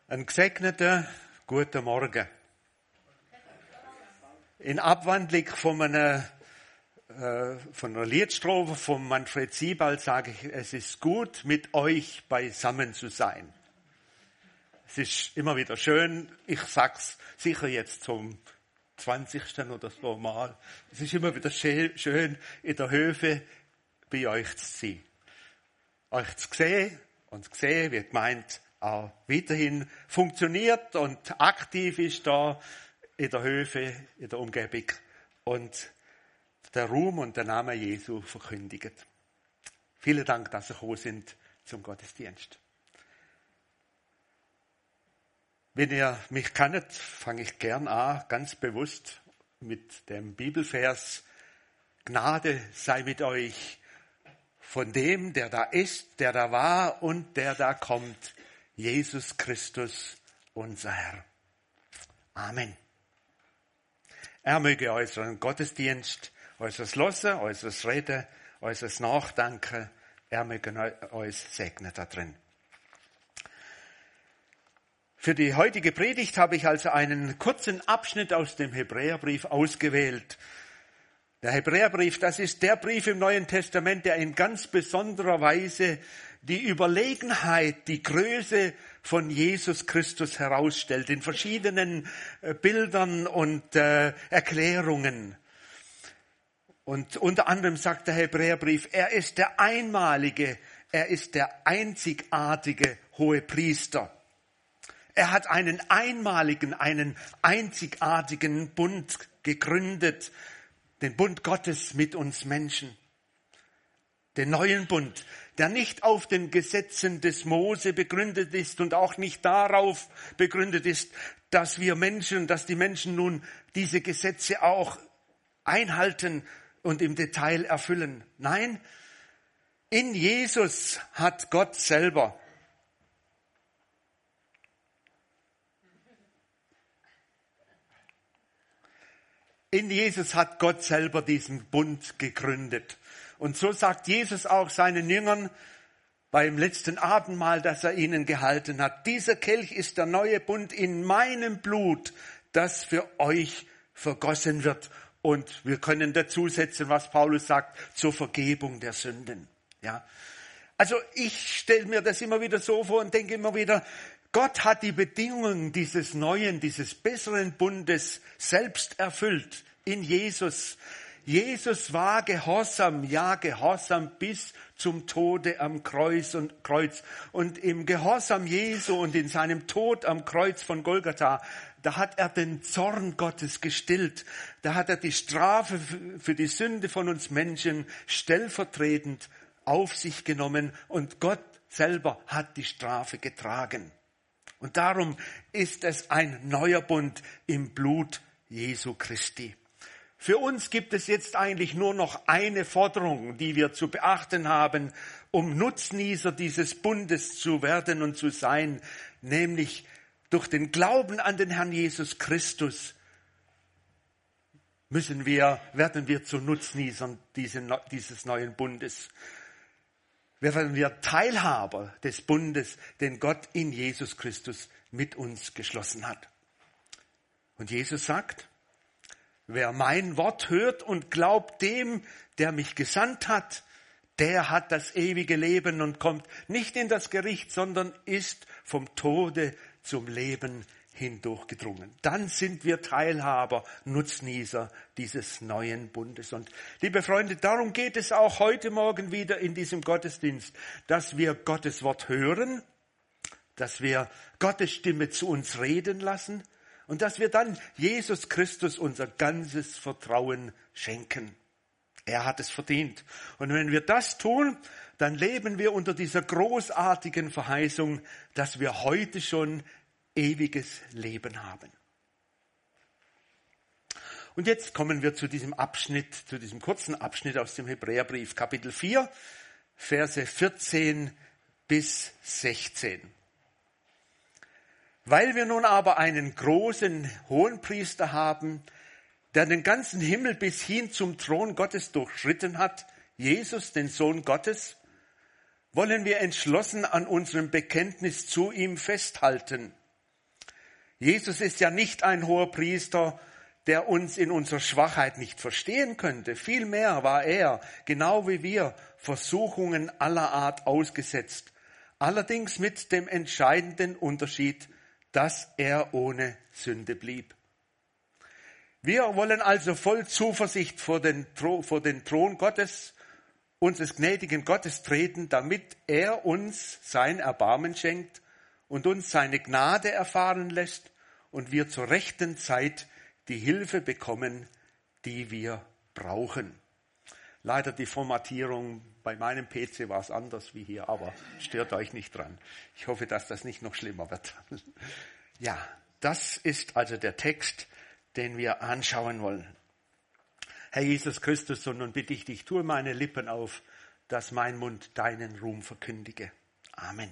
Ein gesegneter guten Morgen. In Abwandlung von einer Liedstrophe von Manfred Siebald sage ich, es ist gut, mit euch beisammen zu sein. Es ist immer wieder schön, ich sag's sicher jetzt zum 20. oder so Mal, es ist immer wieder schön, in der Höfe bei euch zu sein. Euch zu sehen und zu sehen, wie gemeint auch weiterhin funktioniert und aktiv ist da in der Höfe, in der Umgebung und der Ruhm und der Name Jesu verkündigt. Vielen Dank, dass Sie gekommen sind zum Gottesdienst. Wenn ihr mich kennt, fange ich gern an, ganz bewusst mit dem Bibelvers: Gnade sei mit euch von dem, der da ist, der da war und der da kommt, Jesus Christus, unser Herr. Amen. Er möge unseren Gottesdienst, unseres Hören, unseres Reden, unseres Nachdenken, er möge uns segnen da drin. Für die heutige Predigt habe ich also einen kurzen Abschnitt aus dem Hebräerbrief ausgewählt. Der Hebräerbrief, das ist der Brief im Neuen Testament, der in ganz besonderer Weise die Überlegenheit, die Größe von Jesus Christus herausstellt, in verschiedenen Bildern und Erklärungen. Und unter anderem sagt der Hebräerbrief, er ist der einmalige, er ist der einzigartige Hohepriester. Er hat einen einmaligen, einen einzigartigen Bund gegründet, den Bund Gottes mit uns Menschen. Den neuen Bund, der nicht auf den Gesetzen des Mose begründet ist und auch nicht darauf begründet ist, dass die Menschen nun diese Gesetze auch einhalten und im Detail erfüllen. Nein, in Jesus hat Gott selber diesen Bund gegründet. Und so sagt Jesus auch seinen Jüngern beim letzten Abendmahl, das er ihnen gehalten hat: Dieser Kelch ist der neue Bund in meinem Blut, das für euch vergossen wird. Und wir können dazusetzen, was Paulus sagt, zur Vergebung der Sünden. Ja. Also ich stelle mir das immer wieder so vor und denke immer wieder, Gott hat die Bedingungen dieses neuen, dieses besseren Bundes selbst erfüllt in Jesus. Jesus war gehorsam, ja gehorsam bis zum Tode am Kreuz. Und im Gehorsam Jesu und in seinem Tod am Kreuz von Golgatha, da hat er den Zorn Gottes gestillt. Da hat er die Strafe für die Sünde von uns Menschen stellvertretend auf sich genommen und Gott selber hat die Strafe getragen. Und darum ist es ein neuer Bund im Blut Jesu Christi. Für uns gibt es jetzt eigentlich nur noch eine Forderung, die wir zu beachten haben, um Nutznießer dieses Bundes zu werden und zu sein, nämlich durch den Glauben an den Herrn Jesus Christus werden wir zu Nutznießern dieses neuen Bundes. Werden wir Teilhaber des Bundes, den Gott in Jesus Christus mit uns geschlossen hat. Und Jesus sagt: Wer mein Wort hört und glaubt dem, der mich gesandt hat, der hat das ewige Leben und kommt nicht in das Gericht, sondern ist vom Tode zum Leben hindurchgedrungen. Dann sind wir Teilhaber, Nutznießer dieses neuen Bundes. Und liebe Freunde, darum geht es auch heute Morgen wieder in diesem Gottesdienst, dass wir Gottes Wort hören, dass wir Gottes Stimme zu uns reden lassen, und dass wir dann Jesus Christus unser ganzes Vertrauen schenken. Er hat es verdient. Und wenn wir das tun, dann leben wir unter dieser großartigen Verheißung, dass wir heute schon ewiges Leben haben. Und jetzt kommen wir zu diesem kurzen Abschnitt aus dem Hebräerbrief, Kapitel 4, Verse 14 bis 16. Weil wir nun aber einen großen Hohenpriester haben, der den ganzen Himmel bis hin zum Thron Gottes durchschritten hat, Jesus, den Sohn Gottes, wollen wir entschlossen an unserem Bekenntnis zu ihm festhalten. Jesus ist ja nicht ein Hohepriester, der uns in unserer Schwachheit nicht verstehen könnte. Vielmehr war er, genau wie wir, Versuchungen aller Art ausgesetzt. Allerdings mit dem entscheidenden Unterschied, dass er ohne Sünde blieb. Wir wollen also voll Zuversicht vor den Thron Gottes, unseres gnädigen Gottes treten, damit er uns sein Erbarmen schenkt und uns seine Gnade erfahren lässt und wir zur rechten Zeit die Hilfe bekommen, die wir brauchen. Leider die Formatierung bei meinem PC war es anders wie hier, aber stört euch nicht dran. Ich hoffe, dass das nicht noch schlimmer wird. Ja, das ist also der Text, den wir anschauen wollen. Herr Jesus Christus, und nun bitte ich dich, tue meine Lippen auf, dass mein Mund deinen Ruhm verkündige. Amen.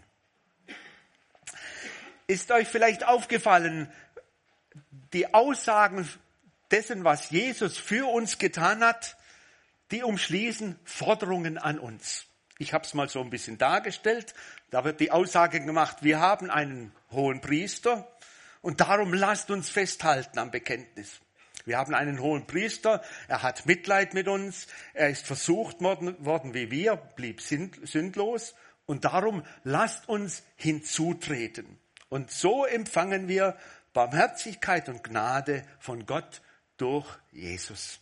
Ist euch vielleicht aufgefallen, die Aussagen dessen, was Jesus für uns getan hat, die umschließen Forderungen an uns. Ich habe es mal so ein bisschen dargestellt. Da wird die Aussage gemacht, wir haben einen hohen Priester und darum lasst uns festhalten am Bekenntnis. Wir haben einen hohen Priester, er hat Mitleid mit uns, er ist versucht worden wie wir, blieb sündlos und darum lasst uns hinzutreten. Und so empfangen wir Barmherzigkeit und Gnade von Gott durch Jesus.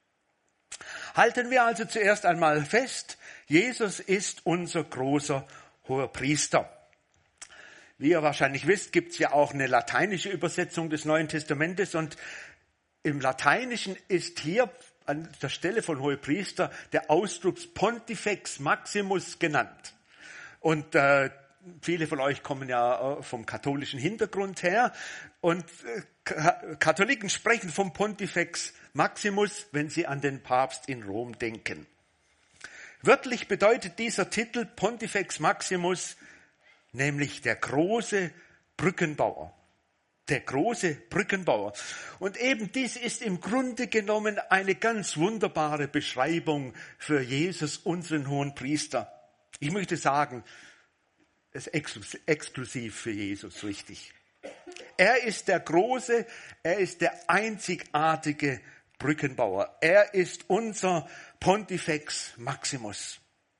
Halten wir also zuerst einmal fest, Jesus ist unser großer hoher Priester. Wie ihr wahrscheinlich wisst, gibt es ja auch eine lateinische Übersetzung des Neuen Testamentes und im Lateinischen ist hier an der Stelle von Hohepriester der Ausdruck Pontifex Maximus genannt. Und viele von euch kommen ja vom katholischen Hintergrund her und Katholiken sprechen vom Pontifex Maximus, wenn sie an den Papst in Rom denken. Wörtlich bedeutet dieser Titel Pontifex Maximus nämlich der große Brückenbauer. Der große Brückenbauer. Und eben dies ist im Grunde genommen eine ganz wunderbare Beschreibung für Jesus, unseren hohen Priester. Ich möchte sagen, es ist exklusiv für Jesus, richtig. Er ist der große, er ist der einzigartige Brückenbauer. Er ist unser Pontifex Maximus.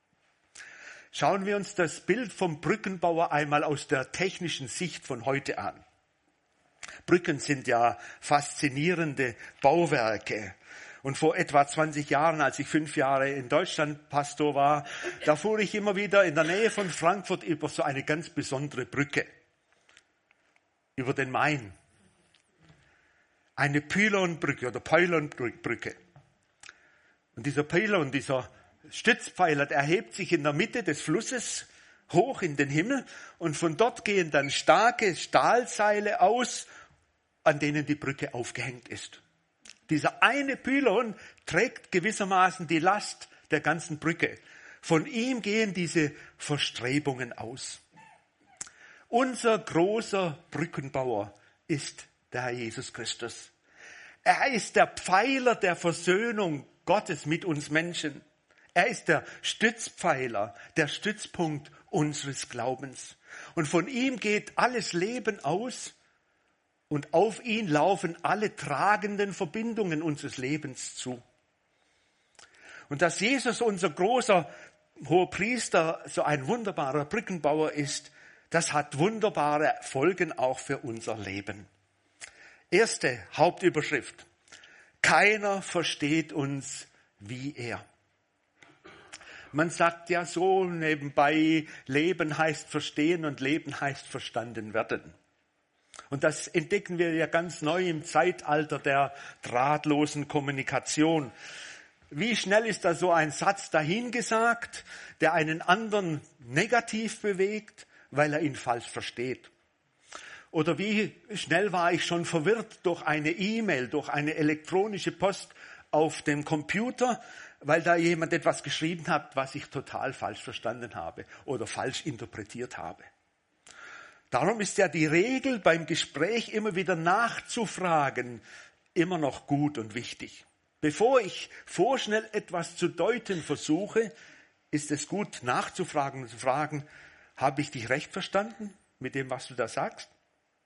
Schauen wir uns das Bild vom Brückenbauer einmal aus der technischen Sicht von heute an. Brücken sind ja faszinierende Bauwerke. Und vor etwa 20 Jahren, als ich 5 Jahre in Deutschland Pastor war, da fuhr ich immer wieder in der Nähe von Frankfurt über so eine ganz besondere Brücke. Über den Main. Eine Pylonbrücke oder Pylonbrücke. Und dieser Pylon, dieser Stützpfeiler, der erhebt sich in der Mitte des Flusses hoch in den Himmel und von dort gehen dann starke Stahlseile aus, an denen die Brücke aufgehängt ist. Dieser eine Pylon trägt gewissermaßen die Last der ganzen Brücke. Von ihm gehen diese Verstrebungen aus. Unser großer Brückenbauer ist der Herr Jesus Christus. Er ist der Pfeiler der Versöhnung Gottes mit uns Menschen. Er ist der Stützpfeiler, der Stützpunkt unseres Glaubens. Und von ihm geht alles Leben aus und auf ihn laufen alle tragenden Verbindungen unseres Lebens zu. Und dass Jesus, unser großer Hohepriester, so ein wunderbarer Brückenbauer ist, das hat wunderbare Folgen auch für unser Leben. Erste Hauptüberschrift. Keiner versteht uns wie er. Man sagt ja so nebenbei, Leben heißt verstehen und Leben heißt verstanden werden. Und das entdecken wir ja ganz neu im Zeitalter der drahtlosen Kommunikation. Wie schnell ist da so ein Satz dahingesagt, der einen anderen negativ bewegt, weil er ihn falsch versteht? Oder wie schnell war ich schon verwirrt durch eine E-Mail, durch eine elektronische Post auf dem Computer, weil da jemand etwas geschrieben hat, was ich total falsch verstanden habe oder falsch interpretiert habe. Darum ist ja die Regel beim Gespräch immer wieder nachzufragen immer noch gut und wichtig. Bevor ich vorschnell etwas zu deuten versuche, ist es gut nachzufragen und zu fragen, habe ich dich recht verstanden mit dem, was du da sagst?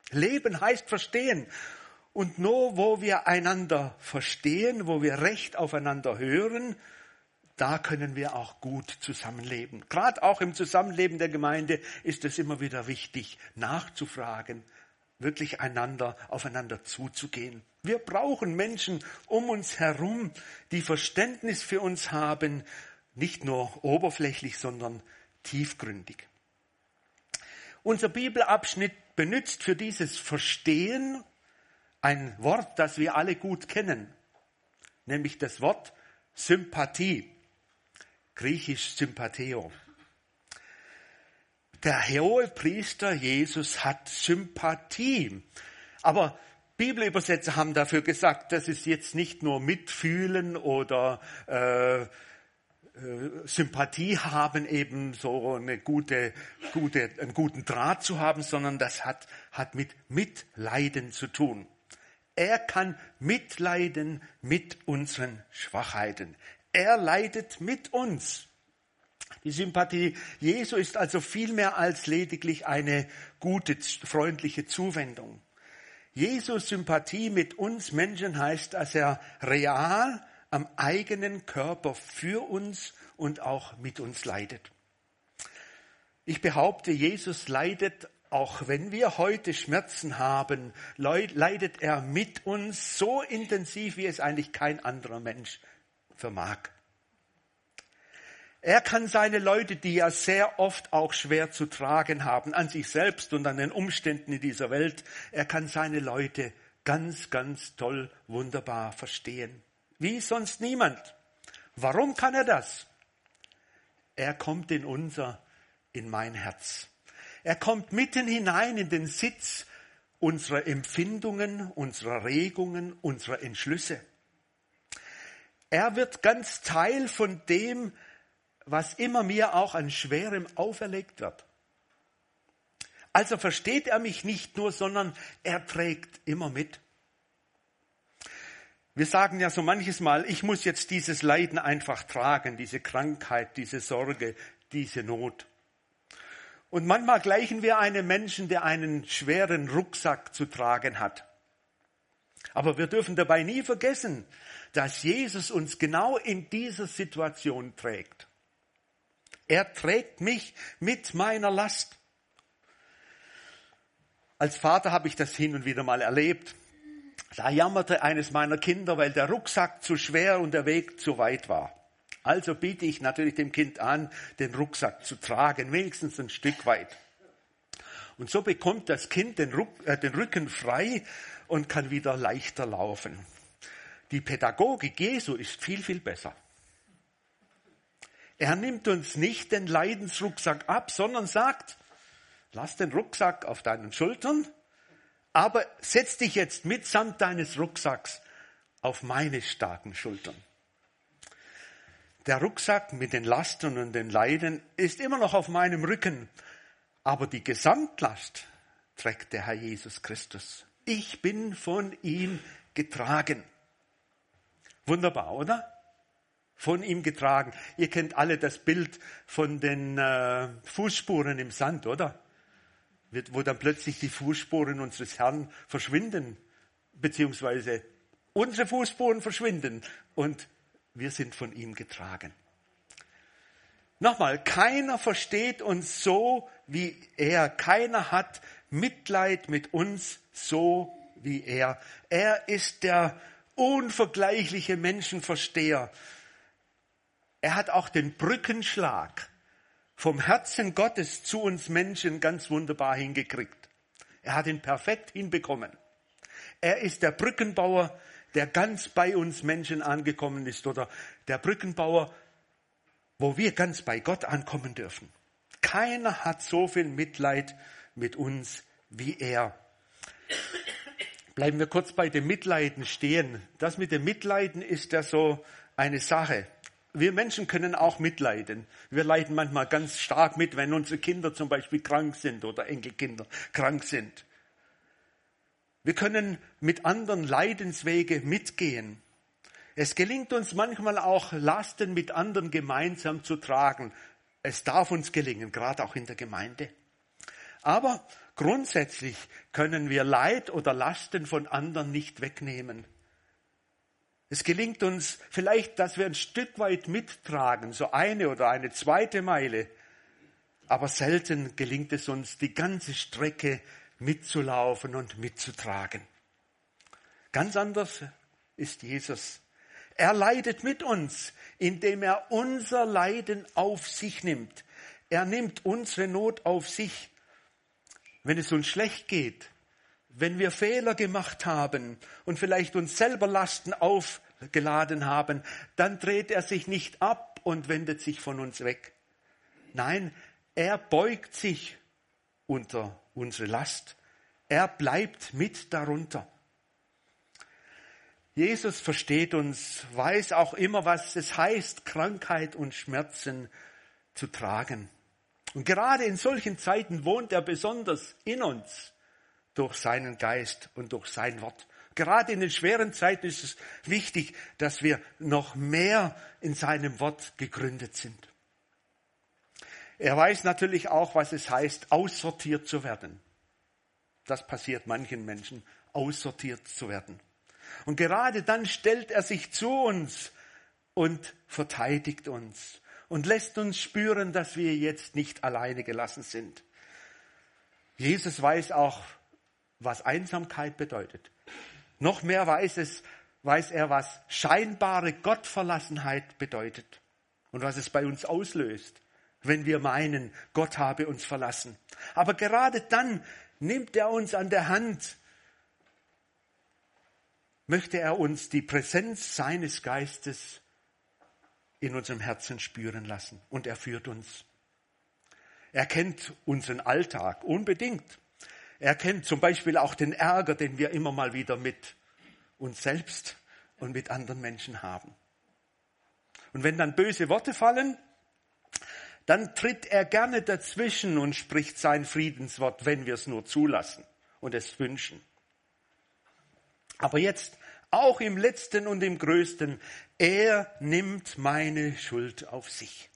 Leben heißt verstehen. Und nur wo wir einander verstehen, wo wir recht aufeinander hören, da können wir auch gut zusammenleben. Gerade auch im Zusammenleben der Gemeinde ist es immer wieder wichtig, nachzufragen, wirklich aufeinander zuzugehen. Wir brauchen Menschen um uns herum, die Verständnis für uns haben, nicht nur oberflächlich, sondern tiefgründig. Unser Bibelabschnitt benutzt für dieses Verstehen ein Wort, das wir alle gut kennen, nämlich das Wort Sympathie, griechisch Sympatheo. Der Hohepriester Jesus hat Sympathie, aber Bibelübersetzer haben dafür gesagt, das ist jetzt nicht nur Mitfühlen oder Sympathie haben, eben so einen guten Draht zu haben, sondern das hat mit Mitleiden zu tun. Er kann mitleiden mit unseren Schwachheiten. Er leidet mit uns. Die Sympathie Jesu ist also viel mehr als lediglich eine gute, freundliche Zuwendung. Jesu Sympathie mit uns Menschen heißt, dass er real am eigenen Körper für uns und auch mit uns leidet. Ich behaupte, Jesus leidet, auch wenn wir heute Schmerzen haben, leidet er mit uns so intensiv, wie es eigentlich kein anderer Mensch vermag. Er kann seine Leute, die ja sehr oft auch schwer zu tragen haben, an sich selbst und an den Umständen in dieser Welt, er kann seine Leute ganz, ganz toll, wunderbar verstehen. Wie sonst niemand. Warum kann er das? Er kommt in mein Herz. Er kommt mitten hinein in den Sitz unserer Empfindungen, unserer Regungen, unserer Entschlüsse. Er wird ganz Teil von dem, was immer mir auch an Schwerem auferlegt wird. Also versteht er mich nicht nur, sondern er trägt immer mit. Wir sagen ja so manches Mal, ich muss jetzt dieses Leiden einfach tragen, diese Krankheit, diese Sorge, diese Not. Und manchmal gleichen wir einem Menschen, der einen schweren Rucksack zu tragen hat. Aber wir dürfen dabei nie vergessen, dass Jesus uns genau in dieser Situation trägt. Er trägt mich mit meiner Last. Als Vater habe ich das hin und wieder mal erlebt. Da jammerte eines meiner Kinder, weil der Rucksack zu schwer und der Weg zu weit war. Also biete ich natürlich dem Kind an, den Rucksack zu tragen, wenigstens ein Stück weit. Und so bekommt das Kind den Rücken frei und kann wieder leichter laufen. Die Pädagogik Jesu ist viel, viel besser. Er nimmt uns nicht den Leidensrucksack ab, sondern sagt, lass den Rucksack auf deinen Schultern, aber setz dich jetzt mitsamt deines Rucksacks auf meine starken Schultern. Der Rucksack mit den Lasten und den Leiden ist immer noch auf meinem Rücken, aber die Gesamtlast trägt der Herr Jesus Christus. Ich bin von ihm getragen. Wunderbar, oder? Von ihm getragen. Ihr kennt alle das Bild von den Fußspuren im Sand, oder? Wo dann plötzlich die Fußspuren unseres Herrn verschwinden, beziehungsweise unsere Fußspuren verschwinden und wir sind von ihm getragen. Nochmal, keiner versteht uns so wie er. Keiner hat Mitleid mit uns so wie er. Er ist der unvergleichliche Menschenversteher. Er hat auch den Brückenschlag vom Herzen Gottes zu uns Menschen ganz wunderbar hingekriegt. Er hat ihn perfekt hinbekommen. Er ist der Brückenbauer, der ganz bei uns Menschen angekommen ist, oder der Brückenbauer, wo wir ganz bei Gott ankommen dürfen. Keiner hat so viel Mitleid mit uns wie er. Bleiben wir kurz bei dem Mitleiden stehen. Das mit dem Mitleiden ist ja so eine Sache. Wir Menschen können auch mitleiden. Wir leiden manchmal ganz stark mit, wenn unsere Kinder zum Beispiel krank sind oder Enkelkinder krank sind. Wir können mit anderen Leidenswege mitgehen. Es gelingt uns manchmal auch, Lasten mit anderen gemeinsam zu tragen. Es darf uns gelingen, gerade auch in der Gemeinde. Aber grundsätzlich können wir Leid oder Lasten von anderen nicht wegnehmen. Es gelingt uns vielleicht, dass wir ein Stück weit mittragen, so eine oder eine zweite Meile. Aber selten gelingt es uns, die ganze Strecke mitzulaufen und mitzutragen. Ganz anders ist Jesus. Er leidet mit uns, indem er unser Leiden auf sich nimmt. Er nimmt unsere Not auf sich. Wenn es uns schlecht geht, wenn wir Fehler gemacht haben und vielleicht uns selber Lasten aufgeladen haben, dann dreht er sich nicht ab und wendet sich von uns weg. Nein, er beugt sich unter unsere Last. Er bleibt mit darunter. Jesus versteht uns, weiß auch immer, was es heißt, Krankheit und Schmerzen zu tragen. Und gerade in solchen Zeiten wohnt er besonders in uns durch seinen Geist und durch sein Wort. Gerade in den schweren Zeiten ist es wichtig, dass wir noch mehr in seinem Wort gegründet sind. Er weiß natürlich auch, was es heißt, aussortiert zu werden. Das passiert manchen Menschen, aussortiert zu werden. Und gerade dann stellt er sich zu uns und verteidigt uns und lässt uns spüren, dass wir jetzt nicht alleine gelassen sind. Jesus weiß auch, was Einsamkeit bedeutet. Noch mehr weiß er, was scheinbare Gottverlassenheit bedeutet und was es bei uns auslöst, wenn wir meinen, Gott habe uns verlassen. Aber gerade dann nimmt er uns an der Hand, möchte er uns die Präsenz seines Geistes in unserem Herzen spüren lassen. Und er führt uns. Er kennt unseren Alltag unbedingt. Er kennt zum Beispiel auch den Ärger, den wir immer mal wieder mit uns selbst und mit anderen Menschen haben. Und wenn dann böse Worte fallen, dann tritt er gerne dazwischen und spricht sein Friedenswort, wenn wir es nur zulassen und es wünschen. Aber jetzt, auch im Letzten und im Größten, er nimmt meine Schuld auf sich.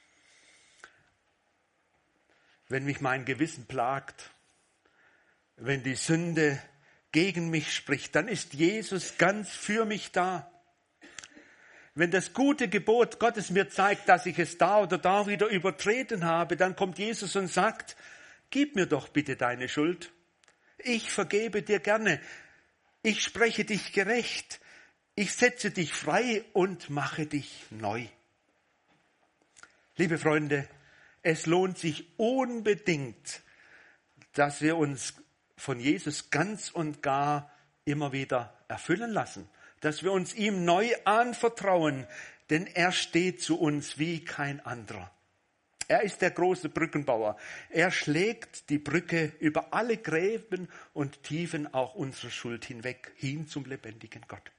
Wenn mich mein Gewissen plagt, wenn die Sünde gegen mich spricht, dann ist Jesus ganz für mich da. Wenn das gute Gebot Gottes mir zeigt, dass ich es da oder da wieder übertreten habe, dann kommt Jesus und sagt, gib mir doch bitte deine Schuld. Ich vergebe dir gerne. Ich spreche dich gerecht. Ich setze dich frei und mache dich neu. Liebe Freunde, es lohnt sich unbedingt, dass wir uns von Jesus ganz und gar immer wieder erfüllen lassen. Dass wir uns ihm neu anvertrauen, denn er steht zu uns wie kein anderer. Er ist der große Brückenbauer. Er schlägt die Brücke über alle Gräben und Tiefen auch unserer Schuld hinweg, hin zum lebendigen Gott.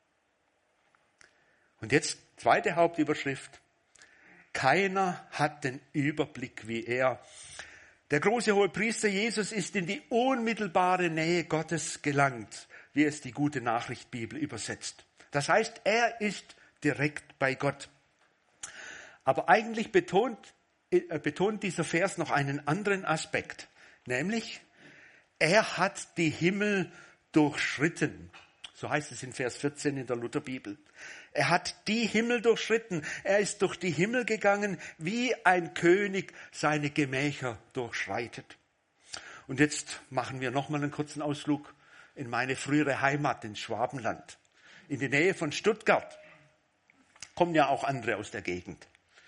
Und jetzt zweite Hauptüberschrift. Keiner hat den Überblick wie er. Der große Hohepriester Jesus ist in die unmittelbare Nähe Gottes gelangt, wie es die Gute Nachricht Bibel übersetzt. Das heißt, er ist direkt bei Gott. Aber eigentlich betont dieser Vers noch einen anderen Aspekt, nämlich, er hat die Himmel durchschritten. So heißt es in Vers 14 in der Lutherbibel. Er hat die Himmel durchschritten. Er ist durch die Himmel gegangen, wie ein König seine Gemächer durchschreitet. Und jetzt machen wir nochmal einen kurzen Ausflug in meine frühere Heimat, ins Schwabenland, in die Nähe von Stuttgart. Kommen ja auch andere aus der Gegend.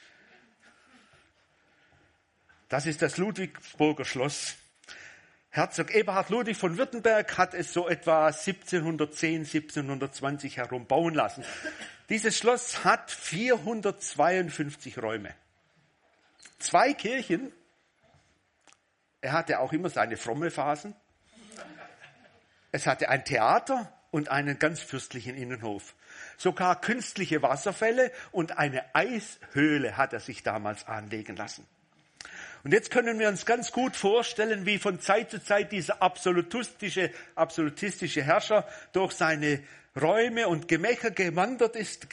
Das ist das Ludwigsburger Schloss. Herzog Eberhard Ludwig von Württemberg hat es so etwa 1710, 1720 herum bauen lassen. Dieses Schloss hat 452 Räume. 2 Kirchen. Er hatte auch immer seine fromme Phasen. Es hatte ein Theater und einen ganz fürstlichen Innenhof. Sogar künstliche Wasserfälle und eine Eishöhle hat er sich damals anlegen lassen. Und jetzt können wir uns ganz gut vorstellen, wie von Zeit zu Zeit dieser absolutistische Herrscher durch seine Räume und Gemächer gewandert ist,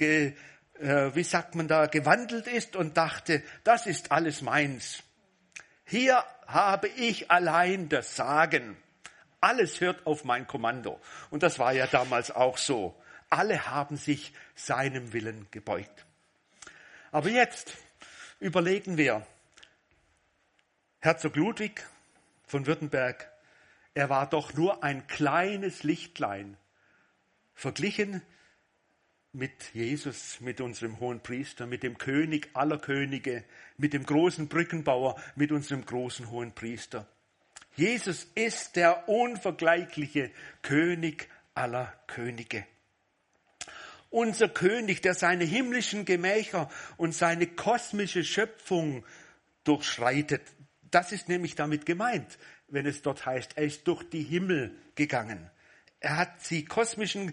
gewandelt ist und dachte, das ist alles meins. Hier habe ich allein das Sagen. Alles hört auf mein Kommando. Und das war ja damals auch so. Alle haben sich seinem Willen gebeugt. Aber jetzt überlegen wir, Herzog Ludwig von Württemberg, er war doch nur ein kleines Lichtlein, verglichen mit Jesus, mit unserem Hohenpriester, mit dem König aller Könige, mit dem großen Brückenbauer, mit unserem großen Hohenpriester. Jesus ist der unvergleichliche König aller Könige. Unser König, der seine himmlischen Gemächer und seine kosmische Schöpfung durchschreitet. Das ist nämlich damit gemeint, wenn es dort heißt, er ist durch die Himmel gegangen. Er hat die kosmische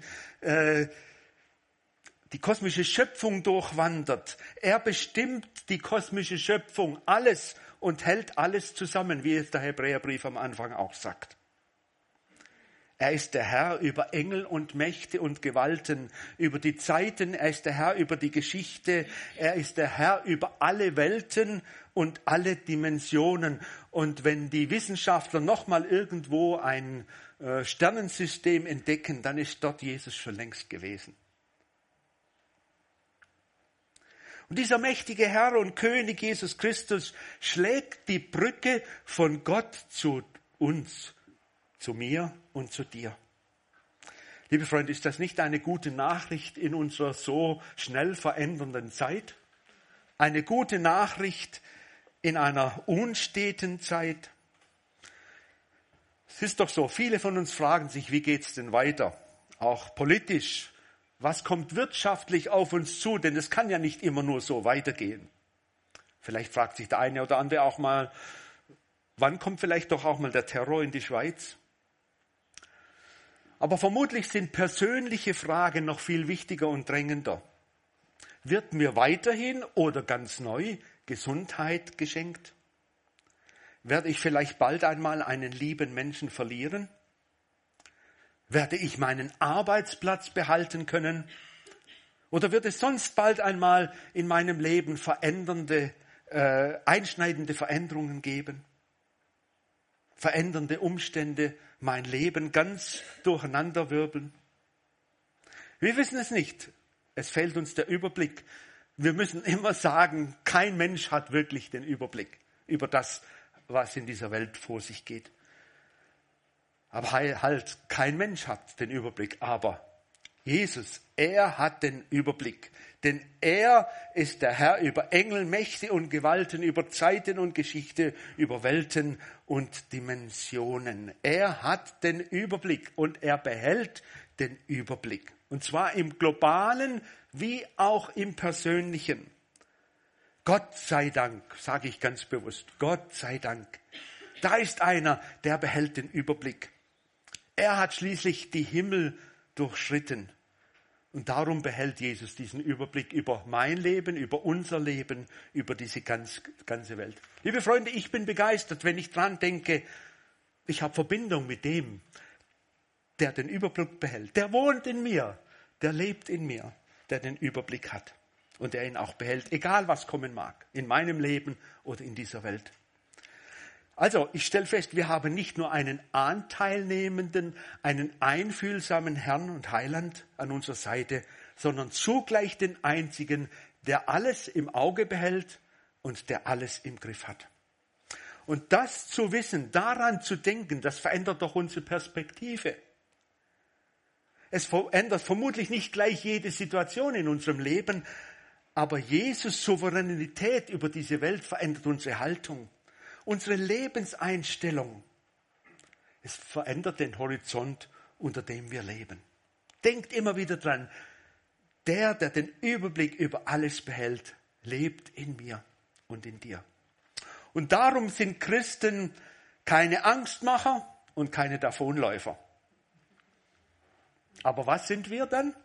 Schöpfung durchwandert. Er bestimmt die kosmische Schöpfung, alles und hält alles zusammen, wie es der Hebräerbrief am Anfang auch sagt. Er ist der Herr über Engel und Mächte und Gewalten, über die Zeiten. Er ist der Herr über die Geschichte. Er ist der Herr über alle Welten und alle Dimensionen. Und wenn die Wissenschaftler nochmal irgendwo ein Sternensystem entdecken, dann ist dort Jesus schon längst gewesen. Und dieser mächtige Herr und König Jesus Christus schlägt die Brücke von Gott zu uns, zu mir und zu dir. Liebe Freunde, ist das nicht eine gute Nachricht in unserer so schnell verändernden Zeit? Eine gute Nachricht in einer unsteten Zeit? Es ist doch so, viele von uns fragen sich, wie geht's denn weiter? Auch politisch. Was kommt wirtschaftlich auf uns zu? Denn es kann ja nicht immer nur so weitergehen. Vielleicht fragt sich der eine oder andere auch mal, wann kommt vielleicht doch auch mal der Terror in die Schweiz? Aber vermutlich sind persönliche Fragen noch viel wichtiger und drängender. Wird mir weiterhin oder ganz neu Gesundheit geschenkt? Werde ich vielleicht bald einmal einen lieben Menschen verlieren? Werde ich meinen Arbeitsplatz behalten können? Oder wird es sonst bald einmal in meinem Leben einschneidende Veränderungen geben? Verändernde Umstände mein Leben ganz durcheinanderwirbeln? Wir wissen es nicht. Es fehlt uns der Überblick. Wir müssen immer sagen, kein Mensch hat wirklich den Überblick über das, was in dieser Welt vor sich geht. Aber halt, kein Mensch hat den Überblick. Aber Jesus, er hat den Überblick. Denn er ist der Herr über Engel, Mächte und Gewalten, über Zeiten und Geschichte, über Welten und Dimensionen. Er hat den Überblick und er behält den Überblick. Und zwar im Globalen wie auch im Persönlichen. Gott sei Dank, sage ich ganz bewusst, Gott sei Dank. Da ist einer, der behält den Überblick. Er hat schließlich die Himmel durchschritten. Und darum behält Jesus diesen Überblick über mein Leben, über unser Leben, über diese ganze Welt. Liebe Freunde, ich bin begeistert, wenn ich dran denke, ich habe Verbindung mit dem, der den Überblick behält. Der wohnt in mir, der lebt in mir, der den Überblick hat und der ihn auch behält, egal was kommen mag, in meinem Leben oder in dieser Welt. Also, ich stelle fest, wir haben nicht nur einen anteilnehmenden, einen einfühlsamen Herrn und Heiland an unserer Seite, sondern zugleich den einzigen, der alles im Auge behält und der alles im Griff hat. Und das zu wissen, daran zu denken, das verändert doch unsere Perspektive. Es verändert vermutlich nicht gleich jede Situation in unserem Leben, aber Jesus' Souveränität über diese Welt verändert unsere Haltung. Unsere Lebenseinstellung. Es verändert den Horizont, unter dem wir leben. Denkt immer wieder dran, der den Überblick über alles behält, lebt in mir und in dir. Und darum sind Christen keine Angstmacher und keine Davonläufer. Aber was sind wir dann?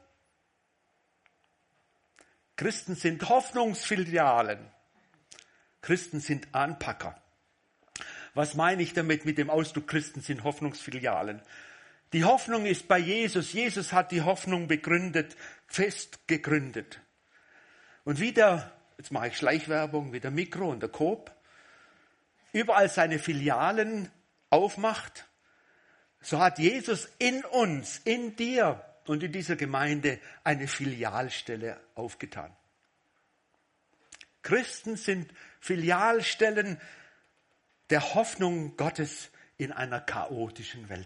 Christen sind Hoffnungsfilialen. Christen sind Anpacker. Was meine ich damit mit dem Ausdruck, Christen sind Hoffnungsfilialen? Die Hoffnung ist bei Jesus. Jesus hat die Hoffnung begründet, fest gegründet. Und jetzt mache ich Schleichwerbung, wie der Mikro und der Coop, überall seine Filialen aufmacht, so hat Jesus in uns, in dir und in dieser Gemeinde eine Filialstelle aufgetan. Christen sind Filialstellen der Hoffnung Gottes in einer chaotischen Welt.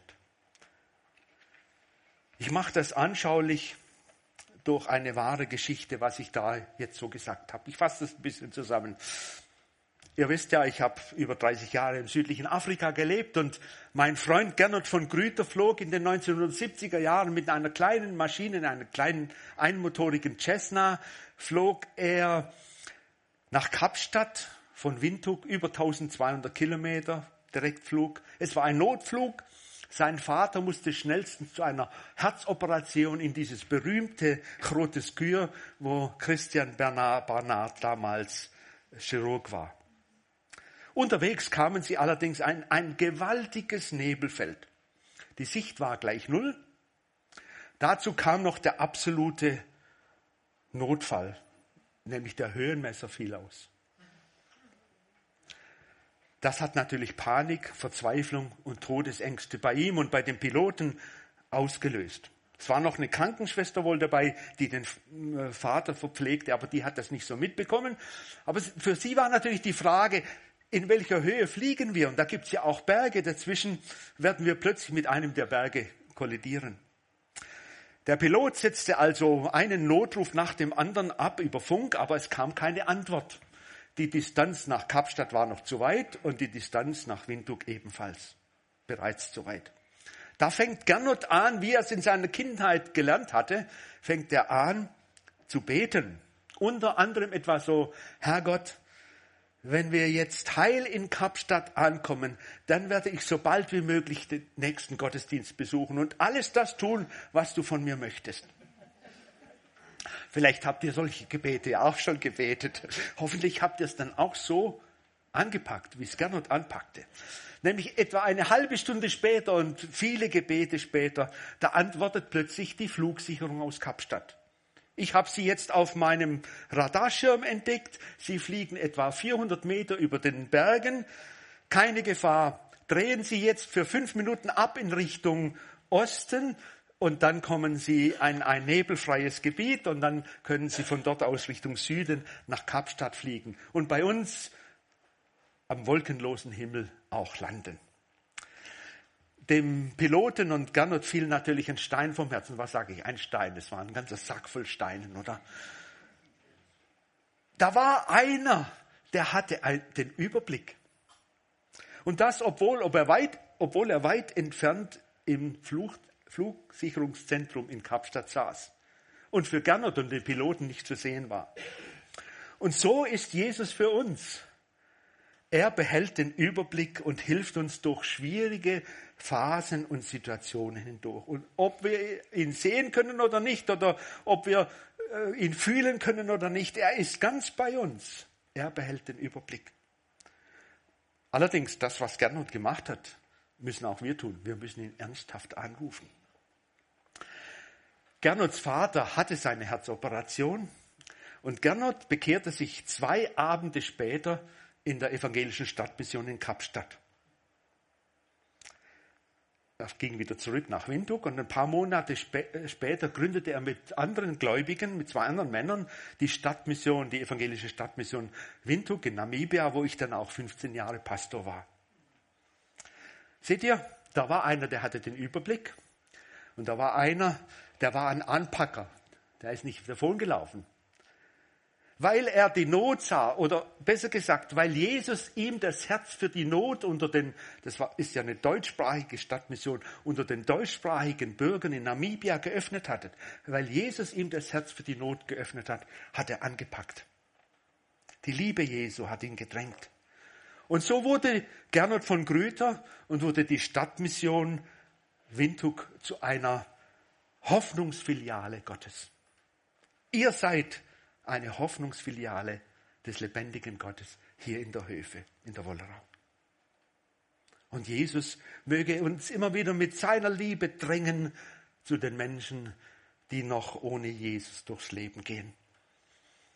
Ich mache das anschaulich durch eine wahre Geschichte, was ich da jetzt so gesagt habe. Ich fasse das ein bisschen zusammen. Ihr wisst ja, ich habe über 30 Jahre im südlichen Afrika gelebt und mein Freund Gernot von Grüter flog in den 1970er Jahren mit einer kleinen Maschine, in einer kleinen einmotorigen Cessna, flog er nach Kapstadt von Windhoek, über 1200 Kilometer, Direktflug. Es war ein Notflug. Sein Vater musste schnellstens zu einer Herzoperation in dieses berühmte Grottes Kür, wo Christian Barnard damals Chirurg war. Unterwegs kamen sie allerdings in ein gewaltiges Nebelfeld. Die Sicht war gleich null. Dazu kam noch der absolute Notfall, nämlich der Höhenmesser fiel aus. Das hat natürlich Panik, Verzweiflung und Todesängste bei ihm und bei den Piloten ausgelöst. Es war noch eine Krankenschwester wohl dabei, die den Vater verpflegte, aber die hat das nicht so mitbekommen. Aber für sie war natürlich die Frage, in welcher Höhe fliegen wir? Und da gibt es ja auch Berge, dazwischen werden wir plötzlich mit einem der Berge kollidieren. Der Pilot setzte also einen Notruf nach dem anderen ab über Funk, aber es kam keine Antwort. Die Distanz nach Kapstadt war noch zu weit und die Distanz nach Windhoek ebenfalls bereits zu weit. Da fängt Gernot an, wie er es in seiner Kindheit gelernt hatte, fängt er an zu beten. Unter anderem etwa so, Herrgott, wenn wir jetzt heil in Kapstadt ankommen, dann werde ich so bald wie möglich den nächsten Gottesdienst besuchen und alles das tun, was du von mir möchtest. Vielleicht habt ihr solche Gebete auch schon gebetet. Hoffentlich habt ihr es dann auch so angepackt, wie es Gernot anpackte. Nämlich etwa eine halbe Stunde später und viele Gebete später, da antwortet plötzlich die Flugsicherung aus Kapstadt. Ich habe sie jetzt auf meinem Radarschirm entdeckt. Sie fliegen etwa 400 Meter über den Bergen. Keine Gefahr. Drehen Sie jetzt für 5 Minuten ab in Richtung Osten. Und dann kommen Sie in ein nebelfreies Gebiet und dann können Sie von dort aus Richtung Süden nach Kapstadt fliegen. Und bei uns am wolkenlosen Himmel auch landen. Dem Piloten und Gernot fiel natürlich ein Stein vom Herzen. Was sage ich? Ein Stein. Es war ein ganzer Sack voll Steinen, oder? Da war einer, der hatte den Überblick. Und das, obwohl er weit entfernt im Flugsicherungszentrum in Kapstadt saß und für Gernot und den Piloten nicht zu sehen war. Und so ist Jesus für uns. Er behält den Überblick und hilft uns durch schwierige Phasen und Situationen hindurch. Und ob wir ihn sehen können oder nicht, oder ob wir ihn fühlen können oder nicht, er ist ganz bei uns. Er behält den Überblick. Allerdings, das, was Gernot gemacht hat, müssen auch wir tun. Wir müssen ihn ernsthaft anrufen. Gernots Vater hatte seine Herzoperation und Gernot bekehrte sich 2 Abende später in der evangelischen Stadtmission in Kapstadt. Er ging wieder zurück nach Windhoek und ein paar Monate später gründete er mit anderen Gläubigen, mit 2 anderen Männern, die Stadtmission, die evangelische Stadtmission Windhoek in Namibia, wo ich dann auch 15 Jahre Pastor war. Seht ihr, da war einer, der hatte den Überblick und da war einer, der war ein Anpacker, der ist nicht davon gelaufen. Weil er die Not sah, oder besser gesagt, weil Jesus ihm das Herz für die Not ist ja eine deutschsprachige Stadtmission, unter den deutschsprachigen Bürgern in Namibia geöffnet hatte. Weil Jesus ihm das Herz für die Not geöffnet hat, hat er angepackt. Die Liebe Jesu hat ihn gedrängt. Und so wurde Gernot von Grüter und wurde die Stadtmission Windhoek zu einer Hoffnungsfiliale Gottes. Ihr seid eine Hoffnungsfiliale des lebendigen Gottes hier in der Höfe, in der Wollerau. Und Jesus möge uns immer wieder mit seiner Liebe drängen zu den Menschen, die noch ohne Jesus durchs Leben gehen.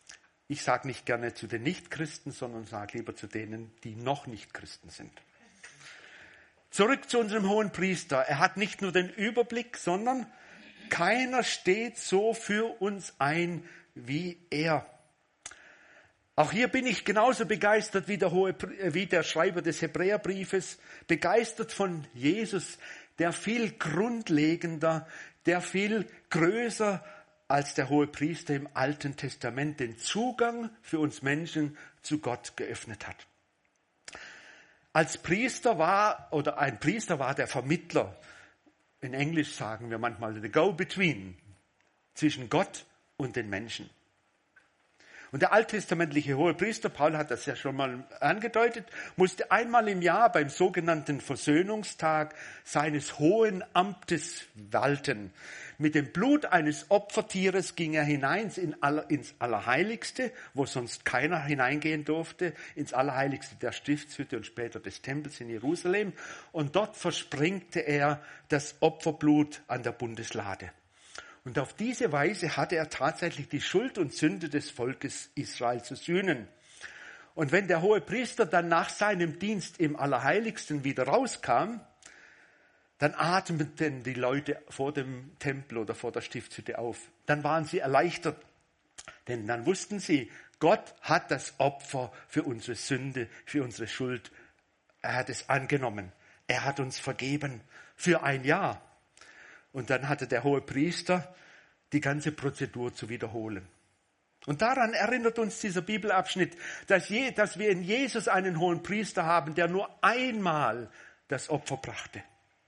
Ich sage nicht gerne zu den Nichtchristen, sondern sage lieber zu denen, die noch nicht Christen sind. Zurück zu unserem Hohenpriester. Er hat nicht nur den Überblick, sondern keiner steht so für uns ein wie er. Auch hier bin ich genauso begeistert wie der Schreiber des Hebräerbriefes, begeistert von Jesus, der viel grundlegender, der viel größer als der Hohepriester im Alten Testament den Zugang für uns Menschen zu Gott geöffnet hat. Ein Priester war der Vermittler. In Englisch sagen wir manchmal the Go-Between zwischen Gott und den Menschen. Und der alttestamentliche Hohepriester, Paul hat das ja schon mal angedeutet, musste einmal im Jahr beim sogenannten Versöhnungstag seines hohen Amtes walten. Mit dem Blut eines Opfertieres ging er hinein ins Allerheiligste, wo sonst keiner hineingehen durfte, ins Allerheiligste der Stiftshütte und später des Tempels in Jerusalem. Und dort versprengte er das Opferblut an der Bundeslade. Und auf diese Weise hatte er tatsächlich die Schuld und Sünde des Volkes Israel zu sühnen. Und wenn der Hohepriester dann nach seinem Dienst im Allerheiligsten wieder rauskam, dann atmeten die Leute vor dem Tempel oder vor der Stiftshütte auf. Dann waren sie erleichtert, denn dann wussten sie, Gott hat das Opfer für unsere Sünde, für unsere Schuld. Er hat es angenommen. Er hat uns vergeben für ein Jahr. Und dann hatte der Hohepriester die ganze Prozedur zu wiederholen. Und daran erinnert uns dieser Bibelabschnitt, dass wir in Jesus einen Hohenpriester haben, der nur einmal das Opfer brachte.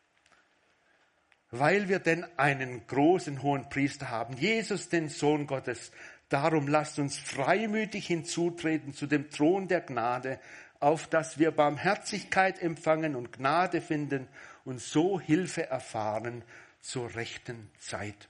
Weil wir denn einen großen Hohenpriester haben, Jesus, den Sohn Gottes, darum lasst uns freimütig hinzutreten zu dem Thron der Gnade, auf dass wir Barmherzigkeit empfangen und Gnade finden und so Hilfe erfahren zur rechten Zeit.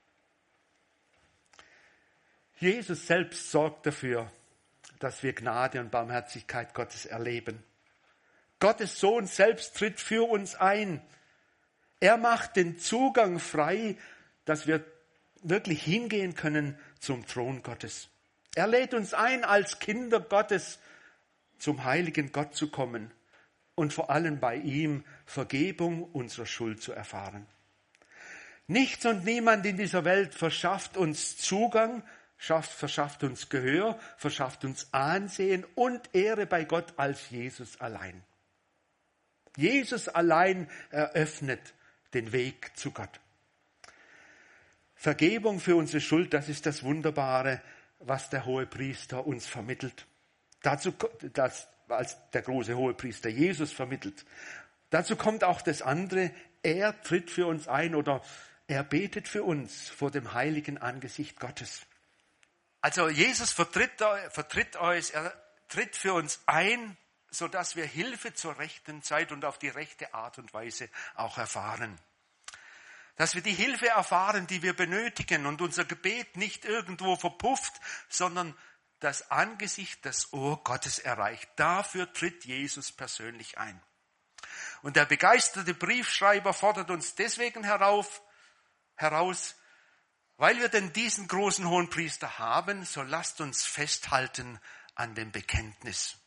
Jesus selbst sorgt dafür, dass wir Gnade und Barmherzigkeit Gottes erleben. Gottes Sohn selbst tritt für uns ein. Er macht den Zugang frei, dass wir wirklich hingehen können zum Thron Gottes. Er lädt uns ein, als Kinder Gottes zum heiligen Gott zu kommen und vor allem bei ihm Vergebung unserer Schuld zu erfahren. Nichts und niemand in dieser Welt verschafft uns Zugang, verschafft uns Gehör, verschafft uns Ansehen und Ehre bei Gott als Jesus allein. Jesus allein eröffnet den Weg zu Gott. Vergebung für unsere Schuld, das ist das Wunderbare, was der Hohepriester uns vermittelt. Als der große Hohepriester Jesus vermittelt. Dazu kommt auch das andere, er tritt für uns ein oder er betet für uns vor dem heiligen Angesicht Gottes. Also Jesus vertritt uns, er tritt für uns ein, sodass wir Hilfe zur rechten Zeit und auf die rechte Art und Weise auch erfahren. Dass wir die Hilfe erfahren, die wir benötigen und unser Gebet nicht irgendwo verpufft, sondern das Angesicht, das Ohr Gottes erreicht. Dafür tritt Jesus persönlich ein. Und der begeisterte Briefschreiber fordert uns deswegen heraus, weil wir denn diesen großen Hohenpriester haben, so lasst uns festhalten an dem Bekenntnis.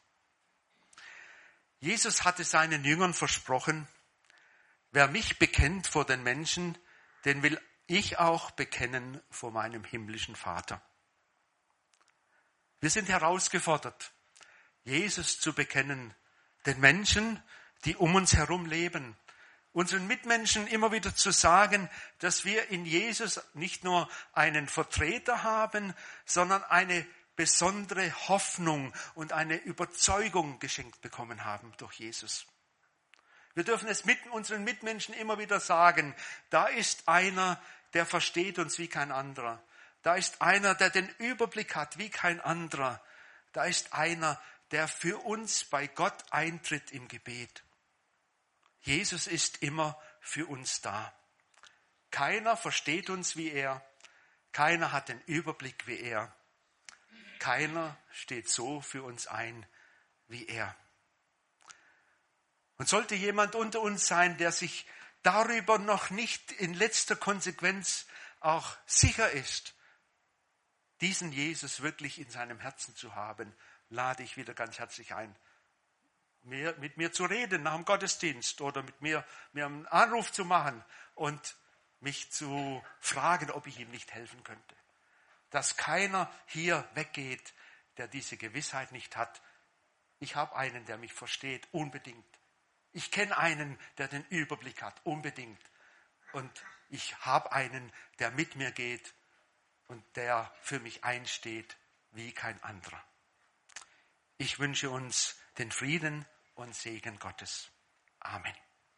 Jesus hatte seinen Jüngern versprochen, wer mich bekennt vor den Menschen, den will ich auch bekennen vor meinem himmlischen Vater. Wir sind herausgefordert, Jesus zu bekennen, den Menschen, die um uns herum leben, unseren Mitmenschen immer wieder zu sagen, dass wir in Jesus nicht nur einen Vertreter haben, sondern eine besondere Hoffnung und eine Überzeugung geschenkt bekommen haben durch Jesus. Wir dürfen es mit unseren Mitmenschen immer wieder sagen, da ist einer, der versteht uns wie kein anderer. Da ist einer, der den Überblick hat wie kein anderer. Da ist einer, der für uns bei Gott eintritt im Gebet. Jesus ist immer für uns da. Keiner versteht uns wie er. Keiner hat den Überblick wie er. Keiner steht so für uns ein wie er. Und sollte jemand unter uns sein, der sich darüber noch nicht in letzter Konsequenz auch sicher ist, diesen Jesus wirklich in seinem Herzen zu haben, lade ich wieder ganz herzlich ein, mit mir zu reden nach dem Gottesdienst oder mit mir einen Anruf zu machen und mich zu fragen, ob ich ihm nicht helfen könnte. Dass keiner hier weggeht, der diese Gewissheit nicht hat. Ich habe einen, der mich versteht, unbedingt. Ich kenne einen, der den Überblick hat, unbedingt. Und ich habe einen, der mit mir geht und der für mich einsteht wie kein anderer. Ich wünsche uns den Frieden und Segen Gottes. Amen.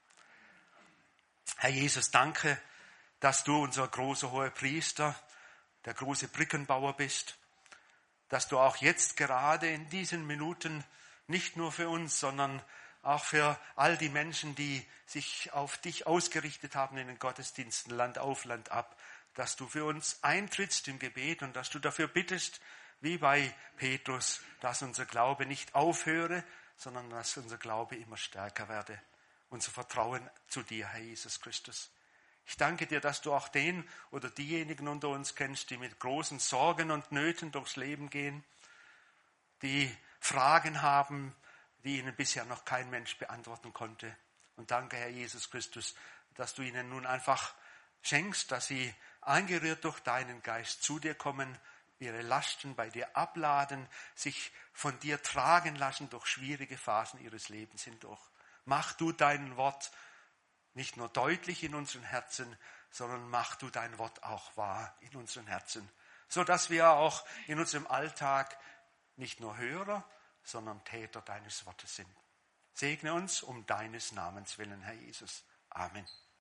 Herr Jesus, danke, dass du unser großer Hohepriester, der große Brückenbauer bist, dass du auch jetzt gerade in diesen Minuten nicht nur für uns, sondern auch für all die Menschen, die sich auf dich ausgerichtet haben in den Gottesdiensten Land auf, Land ab, dass du für uns eintrittst im Gebet und dass du dafür bittest, wie bei Petrus, dass unser Glaube nicht aufhöre, sondern dass unser Glaube immer stärker werde. Unser Vertrauen zu dir, Herr Jesus Christus. Ich danke dir, dass du auch den oder diejenigen unter uns kennst, die mit großen Sorgen und Nöten durchs Leben gehen, die Fragen haben, die ihnen bisher noch kein Mensch beantworten konnte. Und danke, Herr Jesus Christus, dass du ihnen nun einfach schenkst, dass sie angerührt durch deinen Geist zu dir kommen, ihre Lasten bei dir abladen, sich von dir tragen lassen durch schwierige Phasen ihres Lebens hindurch. Mach du dein Wort nicht nur deutlich in unseren Herzen, sondern mach du dein Wort auch wahr in unseren Herzen, so dass wir auch in unserem Alltag nicht nur Hörer, sondern Täter deines Wortes sind. Segne uns um deines Namens willen, Herr Jesus. Amen.